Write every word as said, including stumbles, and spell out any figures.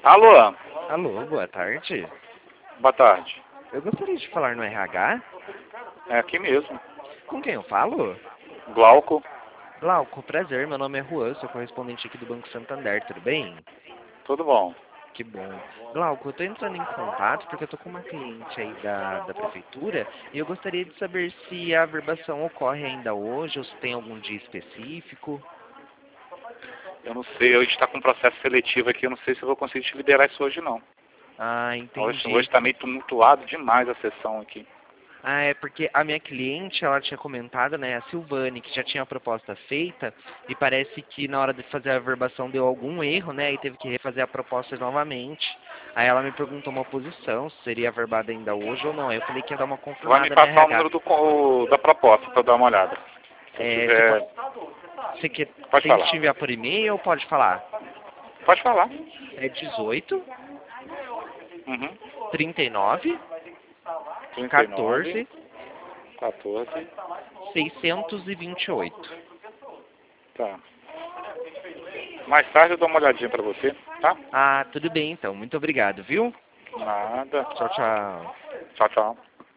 Alô? Alô, boa tarde. Boa tarde. Eu gostaria de falar no R H. É aqui mesmo. Com quem eu falo? Glauco. Glauco, prazer, meu nome é Juan, sou correspondente aqui do Banco Santander, tudo bem? Tudo bom. Que bom. Glauco, eu tô entrando em contato porque eu tô com uma cliente aí da, da prefeitura e eu gostaria de saber se a averbação ocorre ainda hoje ou se tem algum dia específico. Eu não sei, a gente está com um processo seletivo aqui, eu não sei se eu vou conseguir te liberar isso hoje não. Ah, Hoje entendi. está meio tumultuado demais a sessão aqui. Ah, é porque a minha cliente, ela tinha comentado, né, a Silvane, que já tinha a proposta feita, e parece que na hora de fazer a averbação deu algum erro, né, e teve que refazer a proposta novamente. Aí ela me perguntou uma posição, se seria averbada ainda hoje ou não. Aí eu falei que ia dar uma Vai me confirmada no passar o R H. número do, co- da proposta para eu dar uma olhada. Se eu É, você, tiver... pode, você quer, Pode tem que falar. te enviar por e-mail ou pode falar? Pode falar. É dezoito, Uhum. trinta e nove, trinta e nove, quatorze, quatorze. seiscentos e vinte e oito. Tá. Mais tarde eu dou uma olhadinha para você, tá? Ah, tudo bem então. Muito obrigado, viu? Nada. Tchau, tchau. Tchau, tchau.